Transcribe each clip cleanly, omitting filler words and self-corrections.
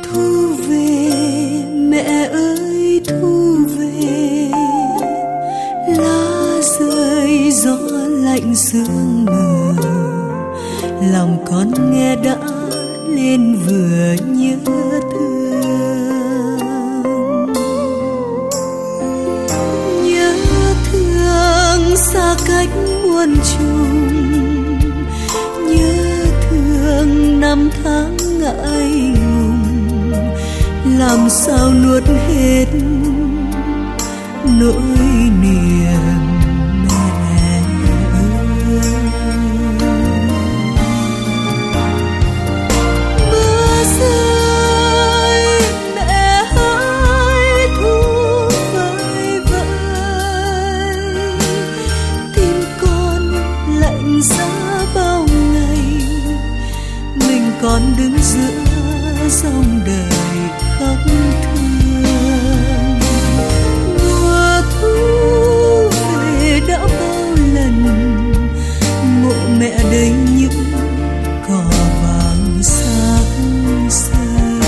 Thu về mẹ ơi thu về, lá rơi gió lạnh sương mờ, lòng con nghe đã lên vừa nhớ thương. Nhớ thương xa cách muôn trùng, nhớ thương năm tháng ngại ngùng, làm sao nuốt hết nỗi niềm mẹ ơi. Mưa rơi mẹ ơi thu vơi vơi, tim con lạnh giá bao ngày, mình còn đứng giữa dòng đời khóc thương. Mùa thu về đã bao lần, mộ mẹ đầy những cỏ vàng sáng sơ.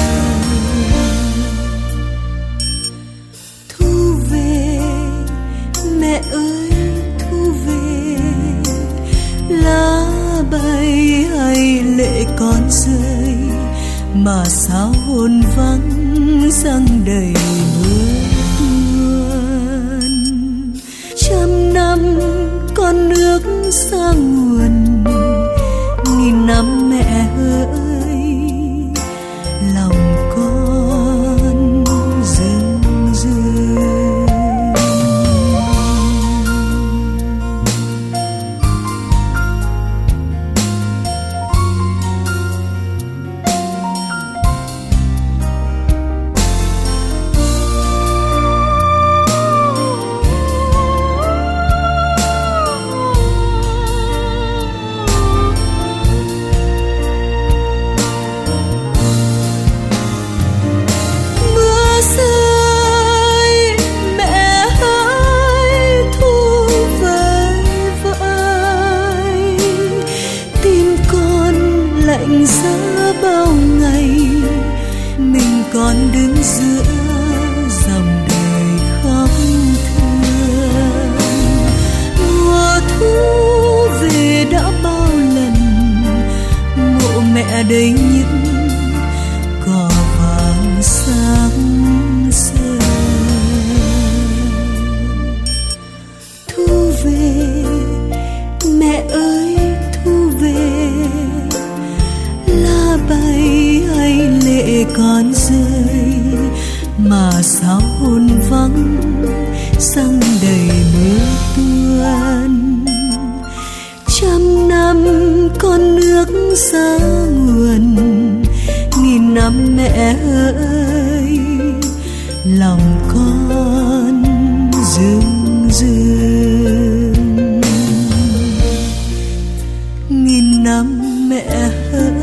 Thu về mẹ ơi thu về, lá bay hay lệ còn rơi, mà sao hồn vắng răng đầy mưa tuôn. Trăm năm con nước xa nguồn, nghìn năm mẹ ơi lòng con rưng rưng. Lạnh giá bao ngày, mình còn đứng giữa dòng đời khóc thương. Mùa thu về đã bao lần, mộ mẹ đầy những cỏ vàng sáng sơ. Thu về mẹ ơi thu về, lá bay hay lệ còn rơi, mà sao hồn vắng răng đầy mưa tuôn. Trăm năm con nước xa nguồn, nghìn năm mẹ ơi lòng con rưng rưng. Nghìn năm mẹ ơi